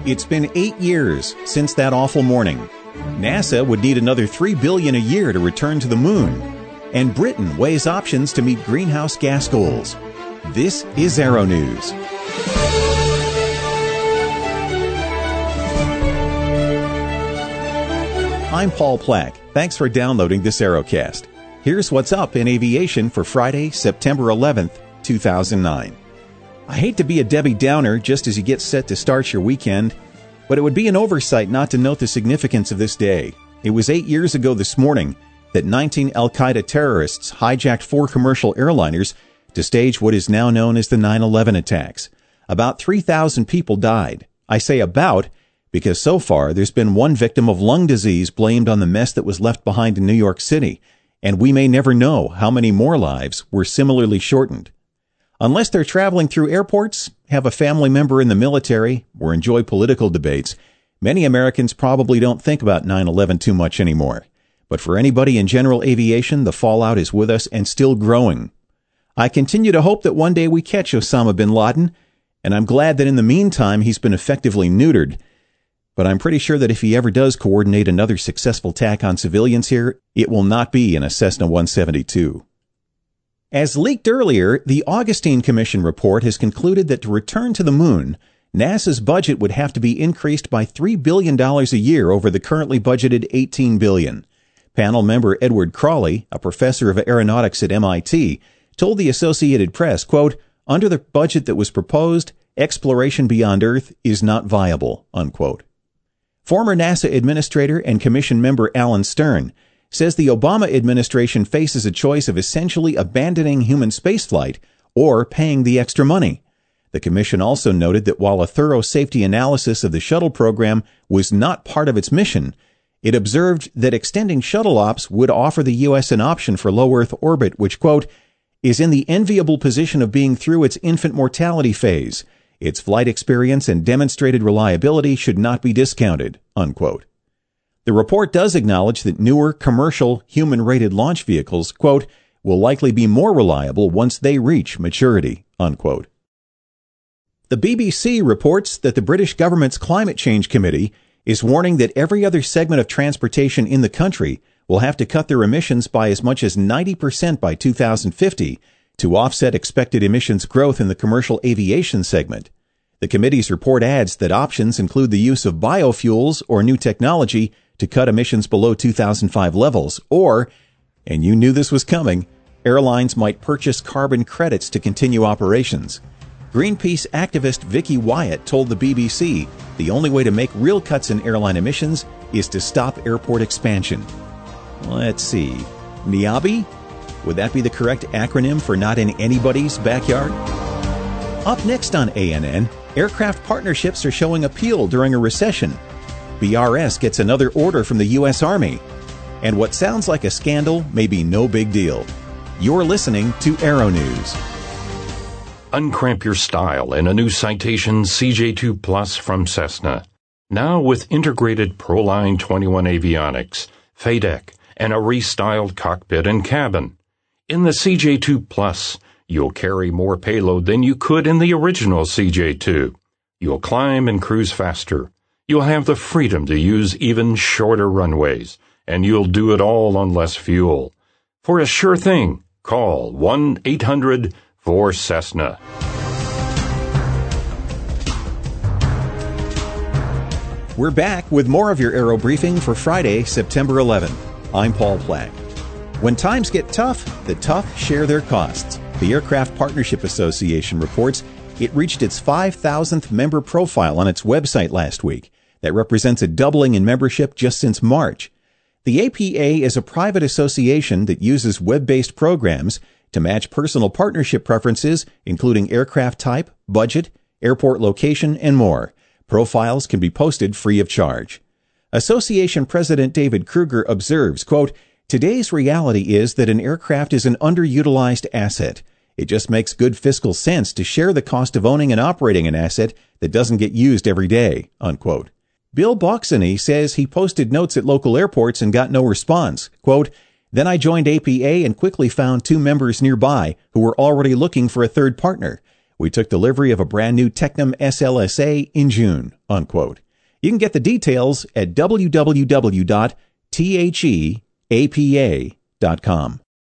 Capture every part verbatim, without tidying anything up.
It's been eight years since that awful morning. NASA would need another three billion dollars a year to return to the moon. And Britain weighs options to meet greenhouse gas goals. This is Aero News. I'm Paul Plack. Thanks for downloading this Aerocast. Here's what's up in aviation for Friday, September eleventh, two thousand nine. I hate to be a Debbie Downer just as you get set to start your weekend, but it would be an oversight not to note the significance of this day. It was eight years ago this morning that nineteen Al-Qaeda terrorists hijacked four commercial airliners to stage what is now known as the nine eleven attacks. About three thousand people died. I say about because so far there's been one victim of lung disease blamed on the mess that was left behind in New York City, and we may never know how many more lives were similarly shortened. Unless they're traveling through airports, have a family member in the military, or enjoy political debates, many Americans probably don't think about nine eleven too much anymore. But for anybody in general aviation, the fallout is with us and still growing. I continue to hope that one day we catch Osama bin Laden, and I'm glad that in the meantime he's been effectively neutered. But I'm pretty sure that if he ever does coordinate another successful attack on civilians here, it will not be in a Cessna one seventy-two. As leaked earlier, the Augustine Commission report has concluded that to return to the moon, NASA's budget would have to be increased by three billion dollars a year over the currently budgeted eighteen billion dollars. Panel member Edward Crowley, a professor of aeronautics at M I T, told the Associated Press, quote, "Under the budget that was proposed, exploration beyond Earth is not viable," unquote. Former NASA administrator and commission member Alan Stern says the Obama administration faces a choice of essentially abandoning human spaceflight or paying the extra money. The commission also noted that while a thorough safety analysis of the shuttle program was not part of its mission, it observed that extending shuttle ops would offer the U S an option for low Earth orbit, which, quote, is in the enviable position of being through its infant mortality phase. Its flight experience and demonstrated reliability should not be discounted, unquote. The report does acknowledge that newer commercial human-rated launch vehicles, quote, will likely be more reliable once they reach maturity, unquote. The B B C reports that the British government's Climate Change Committee is warning that every other segment of transportation in the country will have to cut their emissions by as much as ninety percent by two thousand fifty to offset expected emissions growth in the commercial aviation segment. The committee's report adds that options include the use of biofuels or new technology to cut emissions below two thousand five levels, or, and you knew this was coming, airlines might purchase carbon credits to continue operations. Greenpeace activist Vicky Wyatt told the B B C the only way to make real cuts in airline emissions is to stop airport expansion. Let's see, N I A B I? Would that be the correct acronym for not in anybody's backyard? Up next on A N N, aircraft partnerships are showing appeal during a recession. B R S gets another order from the U S Army. And what sounds like a scandal may be no big deal. You're listening to Aero News. Uncramp your style in a new Citation C J two Plus from Cessna. Now with integrated Proline twenty-one avionics, F A D E C, and a restyled cockpit and cabin. In the C J two Plus, you'll carry more payload than you could in the original C J two. You'll climb and cruise faster. You'll have the freedom to use even shorter runways, and you'll do it all on less fuel. For a sure thing, call one eight hundred four Cessna. We're back with more of your Aero Briefing for Friday, September eleventh. I'm Paul Plack. When times get tough, the tough share their costs. The Aircraft Partnership Association reports it reached its five thousandth member profile on its website last week. That represents a doubling in membership just since March. The A P A is a private association that uses web-based programs to match personal partnership preferences, including aircraft type, budget, airport location, and more. Profiles can be posted free of charge. Association President David Kruger observes, quote, "Today's reality is that an aircraft is an underutilized asset. It just makes good fiscal sense to share the cost of owning and operating an asset that doesn't get used every day," unquote. Bill Boxany says he posted notes at local airports and got no response. Quote, "Then I joined A P A and quickly found two members nearby who were already looking for a third partner. We took delivery of a brand new Tecnam S L S A in June, unquote. You can get the details at w w w dot the dot com.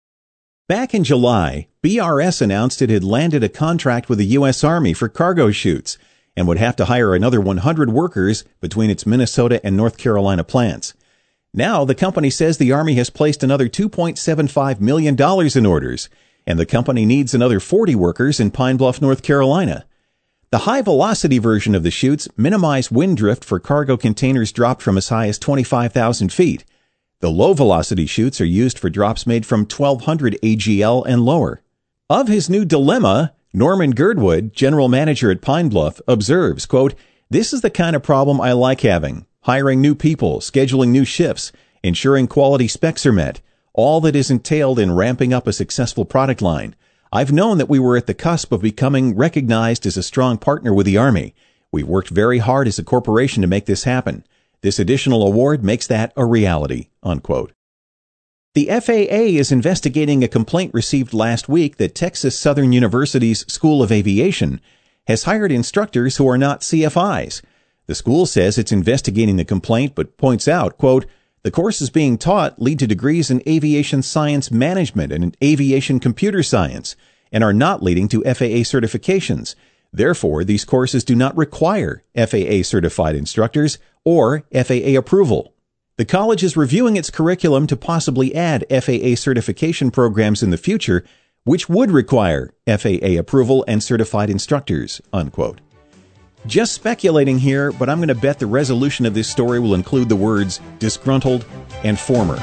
Back in July, B R S announced it had landed a contract with the U S Army for cargo chutes and would have to hire another one hundred workers between its Minnesota and North Carolina plants. Now, the company says the Army has placed another two point seven five million dollars in orders, and the company needs another forty workers in Pine Bluff, North Carolina. The high-velocity version of the chutes minimize wind drift for cargo containers dropped from as high as twenty-five thousand feet. The low-velocity chutes are used for drops made from twelve hundred A G L and lower. Of his new dilemma, Norman Girdwood, general manager at Pine Bluff, observes, quote, "This is the kind of problem I like having. Hiring new people, scheduling new shifts, ensuring quality specs are met, all that is entailed in ramping up a successful product line. I've known that we were at the cusp of becoming recognized as a strong partner with the Army. We've worked very hard as a corporation to make this happen. This additional award makes that a reality," unquote. The F A A is investigating a complaint received last week that Texas Southern University's School of Aviation has hired instructors who are not C F Is. The school says it's investigating the complaint, but points out, quote, "The courses being taught lead to degrees in aviation science management and in aviation computer science and are not leading to F A A certifications. Therefore, these courses do not require F A A-certified instructors or F A A approval. The college is reviewing its curriculum to possibly add F A A certification programs in the future, which would require F A A approval and certified instructors," unquote. Just speculating here, but I'm going to bet the resolution of this story will include the words disgruntled and former.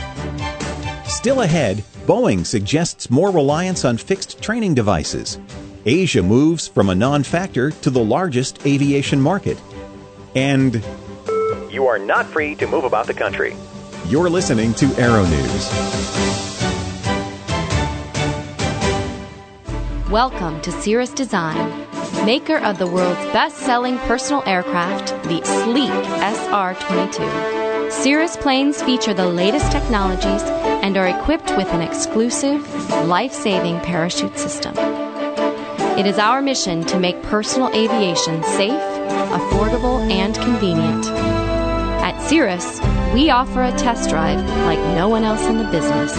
Still ahead, Boeing suggests more reliance on fixed training devices. Asia moves from a non-factor to the largest aviation market. And you are not free to move about the country. You're listening to Aero News. Welcome to Cirrus Design, maker of the world's best-selling personal aircraft, the sleek S R twenty-two. Cirrus planes feature the latest technologies and are equipped with an exclusive, life-saving parachute system. It is our mission to make personal aviation safe, affordable, and convenient. At Cirrus, we offer a test drive like no one else in the business.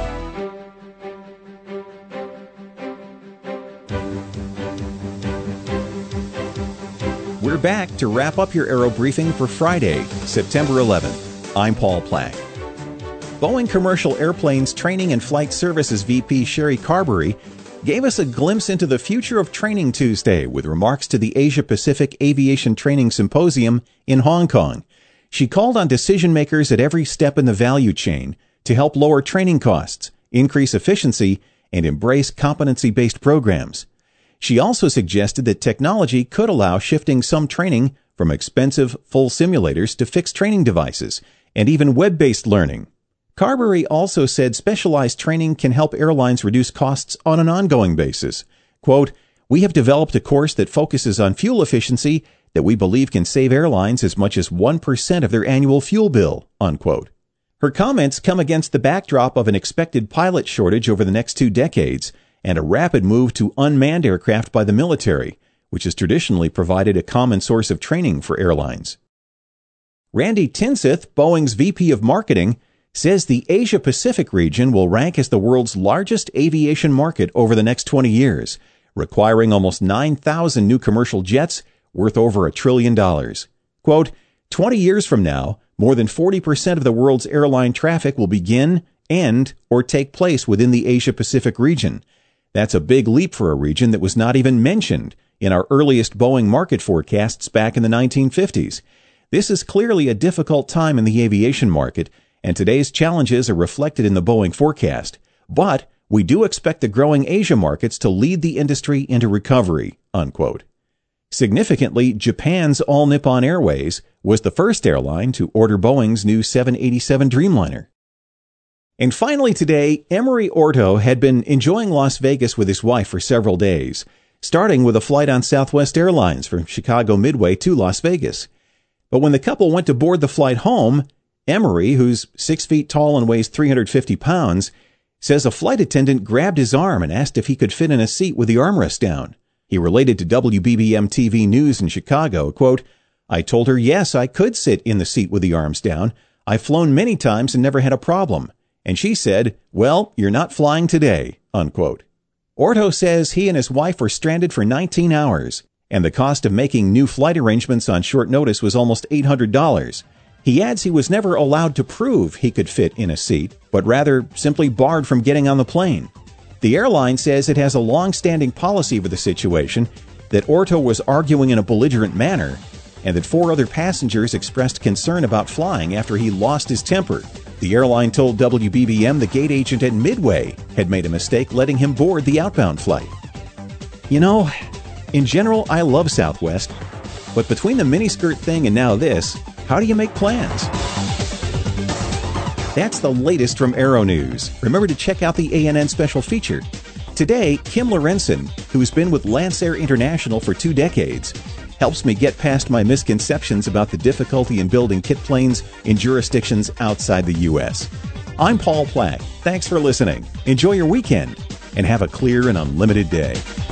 We're back to wrap up your Aero Briefing for Friday, September eleventh. I'm Paul Plack. Boeing Commercial Airplanes Training and Flight Services V P Sherry Carberry gave us a glimpse into the future of training Tuesday with remarks to the Asia-Pacific Aviation Training Symposium in Hong Kong. She called on decision makers at every step in the value chain to help lower training costs, increase efficiency, and embrace competency-based programs. She also suggested that technology could allow shifting some training from expensive full simulators to fixed training devices and even web-based learning. Carberry also said specialized training can help airlines reduce costs on an ongoing basis. Quote, "We have developed a course that focuses on fuel efficiency that we believe can save airlines as much as one percent of their annual fuel bill," unquote. Her comments come against the backdrop of an expected pilot shortage over the next two decades and a rapid move to unmanned aircraft by the military, which has traditionally provided a common source of training for airlines. Randy Tinseth, Boeing's V P of Marketing, says the Asia-Pacific region will rank as the world's largest aviation market over the next twenty years, requiring almost nine thousand new commercial jets worth over a trillion dollars. Quote, twenty years from now, more than forty percent of the world's airline traffic will begin, end, or take place within the Asia-Pacific region. That's a big leap for a region that was not even mentioned in our earliest Boeing market forecasts back in the nineteen fifties. This is clearly a difficult time in the aviation market, and today's challenges are reflected in the Boeing forecast. But we do expect the growing Asia markets to lead the industry into recovery," unquote. Significantly, Japan's All Nippon Airways was the first airline to order Boeing's new seven eighty-seven Dreamliner. And finally today, Emery Orto had been enjoying Las Vegas with his wife for several days, starting with a flight on Southwest Airlines from Chicago Midway to Las Vegas. But when the couple went to board the flight home, Emery, who's six feet tall and weighs three hundred fifty pounds, says a flight attendant grabbed his arm and asked if he could fit in a seat with the armrest down. He related to W B B M T V News in Chicago, quote, "I told her, yes, I could sit in the seat with the arms down. I've flown many times and never had a problem. And she said, well, you're not flying today," unquote. Orto says he and his wife were stranded for nineteen hours, and the cost of making new flight arrangements on short notice was almost eight hundred dollars. He adds he was never allowed to prove he could fit in a seat, but rather simply barred from getting on the plane. The airline says it has a long-standing policy for the situation, that Orto was arguing in a belligerent manner, and that four other passengers expressed concern about flying after he lost his temper. The airline told W B B M the gate agent at Midway had made a mistake letting him board the outbound flight. You know, in general, I love Southwest, but between the miniskirt thing and now this, how do you make plans? That's the latest from Aero News. Remember to check out the A N N special feature. Today, Kim Lorenzen, who's been with Lancair International for two decades, helps me get past my misconceptions about the difficulty in building kit planes in jurisdictions outside the U S. I'm Paul Plack. Thanks for listening. Enjoy your weekend and have a clear and unlimited day.